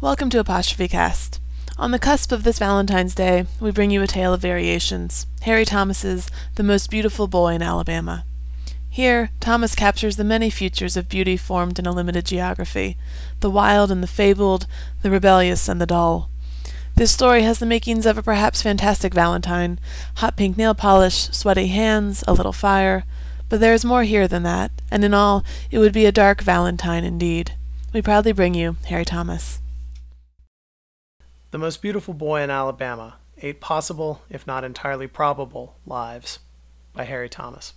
Welcome to Apostrophe Cast. On the cusp of this Valentine's Day, we bring you a tale of variations, Harry Thomas's The Most Beautiful Boy in Alabama. Here, Thomas captures the many futures of beauty formed in a limited geography, the wild and the fabled, the rebellious and the dull. This story has the makings of a perhaps fantastic Valentine, hot pink nail polish, sweaty hands, a little fire, but there is more here than that, and in all, it would be a dark Valentine indeed. We proudly bring you Harry Thomas. The Most Beautiful Boy in Alabama, 8 Possible, if not entirely probable, Lives, by Harry Thomas.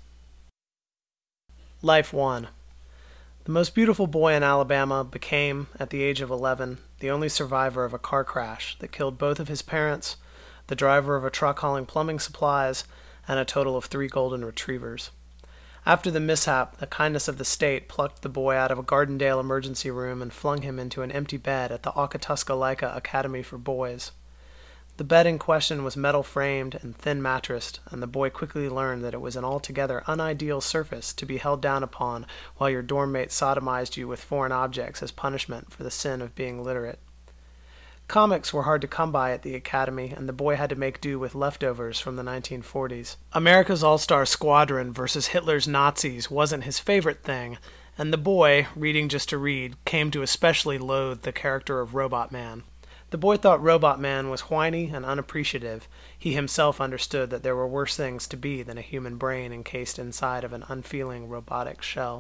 Life 1. The most beautiful boy in Alabama became, at the age of 11, the only survivor of a car crash that killed both of his parents, the driver of a truck hauling plumbing supplies, and a total of 3 golden retrievers. After the mishap, the kindness of the state plucked the boy out of a Gardendale emergency room and flung him into an empty bed at the Aukataska Academy for Boys. The bed in question was metal-framed and thin-mattressed, and the boy quickly learned that it was an altogether unideal surface to be held down upon while your dorm mate sodomized you with foreign objects as punishment for the sin of being literate. Comics were hard to come by at the academy, and the boy had to make do with leftovers from the 1940s. America's All-Star Squadron versus Hitler's Nazis wasn't his favorite thing, and the boy, reading just to read, came to especially loathe the character of Robot Man. The boy thought Robot Man was whiny and unappreciative. He himself understood that there were worse things to be than a human brain encased inside of an unfeeling robotic shell.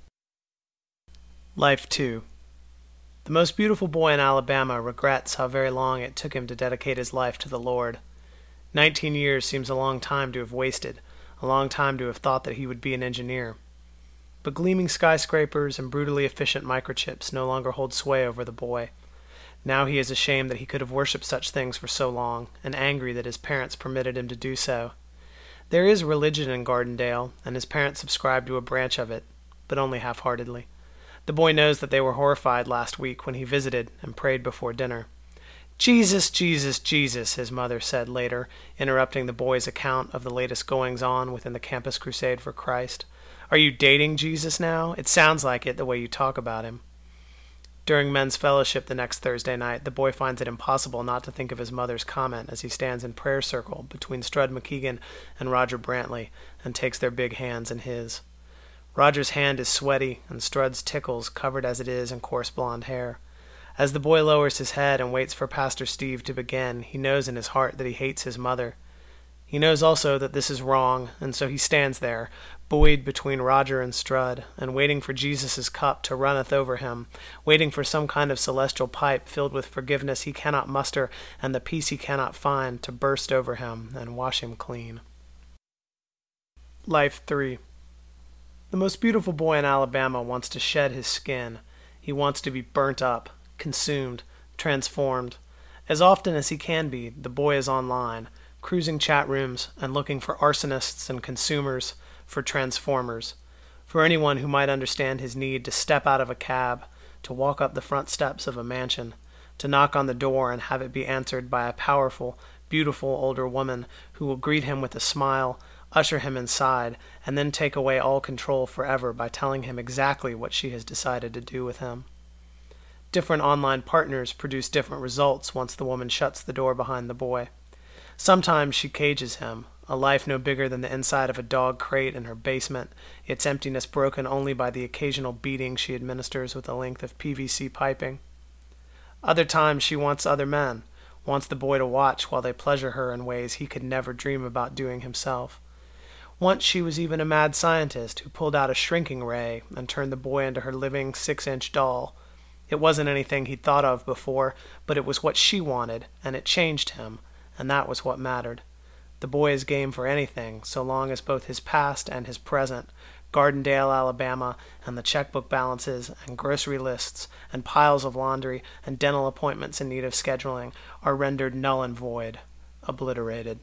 Life 2. The most beautiful boy in Alabama regrets how very long it took him to dedicate his life to the Lord. 19 years seems a long time to have wasted, a long time to have thought that he would be an engineer. But gleaming skyscrapers and brutally efficient microchips no longer hold sway over the boy. Now he is ashamed that he could have worshipped such things for so long, and angry that his parents permitted him to do so. There is religion in Gardendale, and his parents subscribe to a branch of it, but only half-heartedly. The boy knows that they were horrified last week when he visited and prayed before dinner. "Jesus, Jesus, Jesus," his mother said later, interrupting the boy's account of the latest goings-on within the campus crusade for Christ. "Are you dating Jesus now? It sounds like it the way you talk about him." During men's fellowship the next Thursday night, the boy finds it impossible not to think of his mother's comment as he stands in prayer circle between Strud McKeegan and Roger Brantley and takes their big hands in his. Roger's hand is sweaty, and Strud's tickles, covered as it is in coarse blonde hair. As the boy lowers his head and waits for Pastor Steve to begin, he knows in his heart that he hates his mother. He knows also that this is wrong, and so he stands there, buoyed between Roger and Strud, and waiting for Jesus' cup to runneth over him, waiting for some kind of celestial pipe filled with forgiveness he cannot muster and the peace he cannot find to burst over him and wash him clean. Life 3. The most beautiful boy in Alabama wants to shed his skin. He wants to be burnt up, consumed, transformed. As often as he can be, the boy is online, cruising chat rooms and looking for arsonists and consumers, for transformers, for anyone who might understand his need to step out of a cab, to walk up the front steps of a mansion, to knock on the door and have it be answered by a powerful, beautiful older woman who will greet him with a smile, usher him inside, and then take away all control forever by telling him exactly what she has decided to do with him. Different online partners produce different results once the woman shuts the door behind the boy. Sometimes she cages him, a life no bigger than the inside of a dog crate in her basement, its emptiness broken only by the occasional beating she administers with a length of PVC piping. Other times she wants other men, wants the boy to watch while they pleasure her in ways he could never dream about doing himself. Once she was even a mad scientist who pulled out a shrinking ray and turned the boy into her living 6-inch doll. It wasn't anything he'd thought of before, but it was what she wanted, and it changed him, and that was what mattered. The boy is game for anything, so long as both his past and his present, Gardendale, Alabama, and the checkbook balances, and grocery lists, and piles of laundry, and dental appointments in need of scheduling, are rendered null and void, obliterated.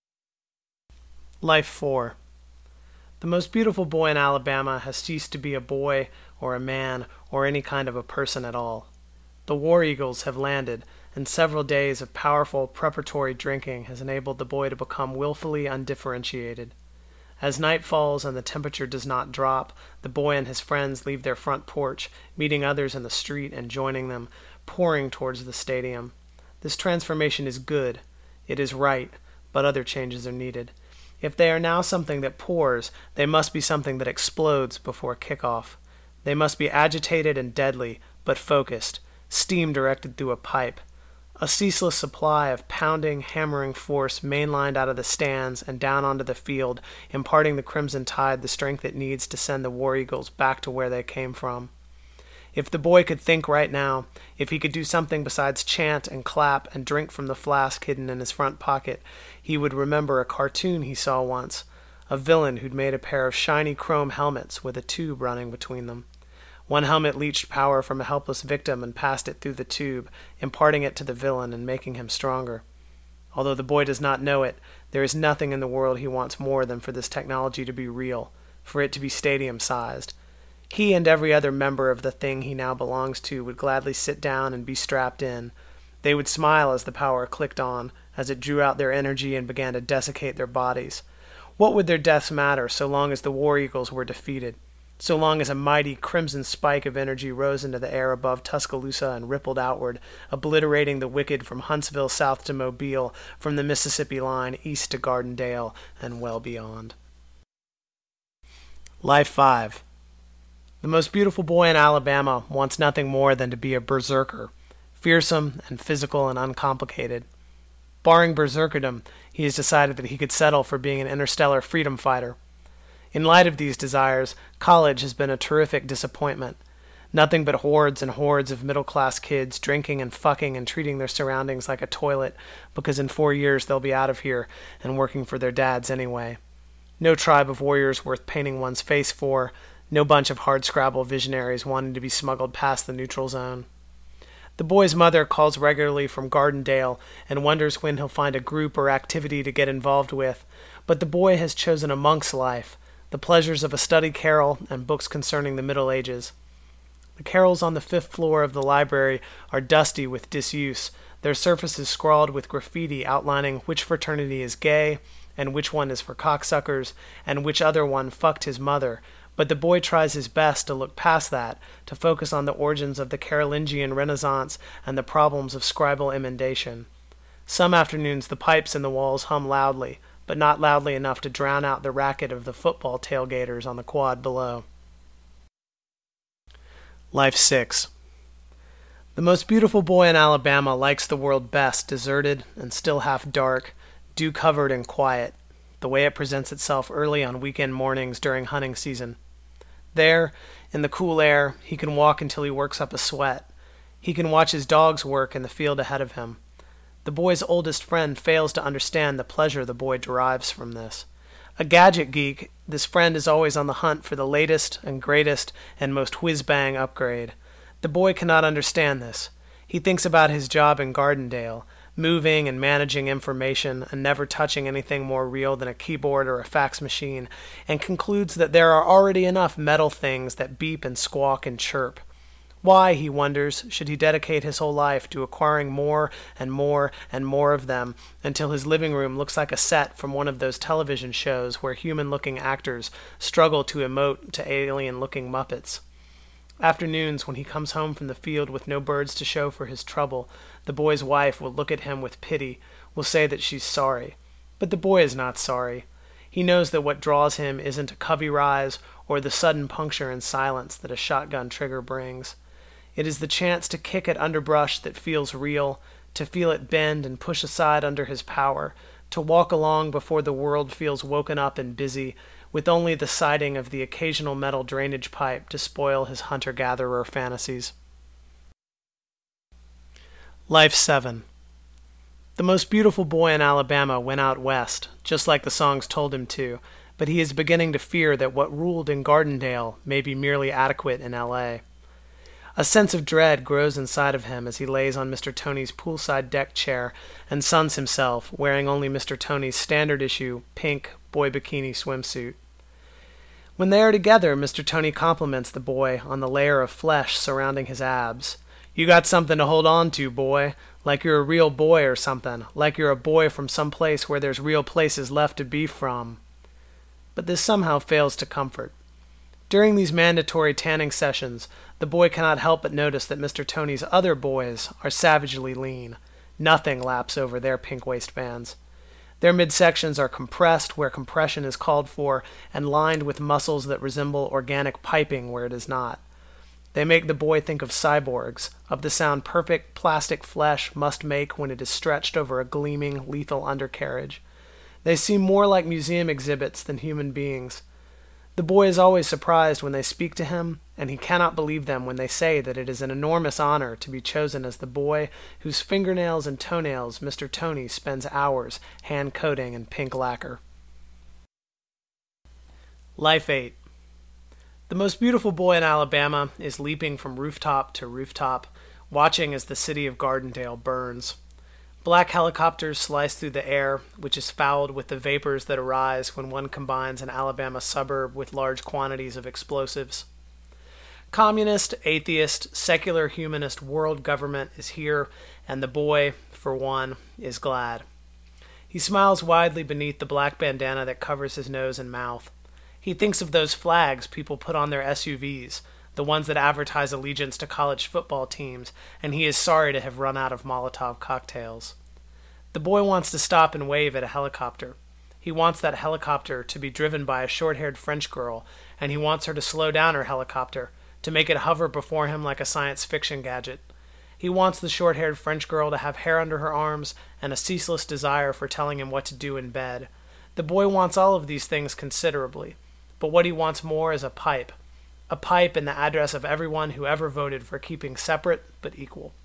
Life 4. The most beautiful boy in Alabama has ceased to be a boy, or a man, or any kind of a person at all. The War Eagles have landed, and several days of powerful preparatory drinking has enabled the boy to become willfully undifferentiated. As night falls and the temperature does not drop, the boy and his friends leave their front porch, meeting others in the street and joining them, pouring towards the stadium. This transformation is good. It is right, but other changes are needed. If they are now something that pours, they must be something that explodes before kickoff. They must be agitated and deadly, but focused, steam directed through a pipe. A ceaseless supply of pounding, hammering force mainlined out of the stands and down onto the field, imparting the Crimson Tide the strength it needs to send the War Eagles back to where they came from. If the boy could think right now, if he could do something besides chant and clap and drink from the flask hidden in his front pocket, he would remember a cartoon he saw once, a villain who'd made a pair of shiny chrome helmets with a tube running between them. One helmet leached power from a helpless victim and passed it through the tube, imparting it to the villain and making him stronger. Although the boy does not know it, there is nothing in the world he wants more than for this technology to be real, for it to be stadium-sized. He and every other member of the thing he now belongs to would gladly sit down and be strapped in. They would smile as the power clicked on, as it drew out their energy and began to desiccate their bodies. What would their deaths matter so long as the War Eagles were defeated? So long as a mighty crimson spike of energy rose into the air above Tuscaloosa and rippled outward, obliterating the wicked from Huntsville south to Mobile, from the Mississippi line east to Gardendale, and well beyond. Life 5. The most beautiful boy in Alabama wants nothing more than to be a berserker, fearsome and physical and uncomplicated. Barring berserkerdom, he has decided that he could settle for being an interstellar freedom fighter. In light of these desires, college has been a terrific disappointment. Nothing but hordes and hordes of middle-class kids drinking and fucking and treating their surroundings like a toilet because in 4 years they'll be out of here and working for their dads anyway. No tribe of warriors worth painting one's face for, no bunch of hardscrabble visionaries wanting to be smuggled past the neutral zone. The boy's mother calls regularly from Gardendale and wonders when he'll find a group or activity to get involved with, but the boy has chosen a monk's life, the pleasures of a study carrel and books concerning the Middle Ages. The carrels on the 5th floor of the library are dusty with disuse, their surfaces scrawled with graffiti outlining which fraternity is gay, and which one is for cocksuckers, and which other one fucked his mother, but the boy tries his best to look past that, to focus on the origins of the Carolingian Renaissance and the problems of scribal emendation. Some afternoons the pipes in the walls hum loudly, but not loudly enough to drown out the racket of the football tailgaters on the quad below. Life 6. The most beautiful boy in Alabama likes the world best deserted and still half dark, dew-covered and quiet, the way it presents itself early on weekend mornings during hunting season. There, in the cool air, he can walk until he works up a sweat. He can watch his dogs work in the field ahead of him. The boy's oldest friend fails to understand the pleasure the boy derives from this. A gadget geek, this friend is always on the hunt for the latest and greatest and most whiz-bang upgrade. The boy cannot understand this. He thinks about his job in Gardendale, moving and managing information and never touching anything more real than a keyboard or a fax machine, and concludes that there are already enough metal things that beep and squawk and chirp. Why, he wonders, should he dedicate his whole life to acquiring more and more and more of them until his living room looks like a set from one of those television shows where human-looking actors struggle to emote to alien-looking Muppets? Afternoons, when he comes home from the field with no birds to show for his trouble, the boy's wife will look at him with pity, will say that she's sorry. But the boy is not sorry. He knows that what draws him isn't a covey rise or the sudden puncture in silence that a shotgun trigger brings. It is the chance to kick at underbrush that feels real, to feel it bend and push aside under his power, to walk along before the world feels woken up and busy, with only the sighting of the occasional metal drainage pipe to spoil his hunter-gatherer fantasies. Life 7. The most beautiful boy in Alabama went out west, just like the songs told him to, but he is beginning to fear that what ruled in Gardendale may be merely adequate in L.A. A sense of dread grows inside of him as he lays on Mr. Tony's poolside deck chair and suns himself, wearing only Mr. Tony's standard-issue, pink, boy bikini swimsuit. When they are together, Mr. Tony compliments the boy on the layer of flesh surrounding his abs. "You got something to hold on to, boy, like you're a real boy or something, like you're a boy from some place where there's real places left to be from." But this somehow fails to comfort. During these mandatory tanning sessions, the boy cannot help but notice that Mr. Tony's other boys are savagely lean. Nothing laps over their pink waistbands. Their midsections are compressed where compression is called for and lined with muscles that resemble organic piping where it is not. They make the boy think of cyborgs, of the sound perfect plastic flesh must make when it is stretched over a gleaming, lethal undercarriage. They seem more like museum exhibits than human beings. The boy is always surprised when they speak to him, and he cannot believe them when they say that it is an enormous honor to be chosen as the boy whose fingernails and toenails Mr. Tony spends hours hand-coating in pink lacquer. Life 8. The most beautiful boy in Alabama is leaping from rooftop to rooftop, watching as the city of Gardendale burns. Black helicopters slice through the air, which is fouled with the vapors that arise when one combines an Alabama suburb with large quantities of explosives. Communist, atheist, secular humanist world government is here, and the boy, for one, is glad. He smiles widely beneath the black bandana that covers his nose and mouth. He thinks of those flags people put on their SUVs, the ones that advertise allegiance to college football teams, and he is sorry to have run out of Molotov cocktails. The boy wants to stop and wave at a helicopter. He wants that helicopter to be driven by a short-haired French girl, and he wants her to slow down her helicopter, to make it hover before him like a science fiction gadget. He wants the short-haired French girl to have hair under her arms and a ceaseless desire for telling him what to do in bed. The boy wants all of these things considerably, but what he wants more is a pipe and the address of everyone who ever voted for keeping separate but equal.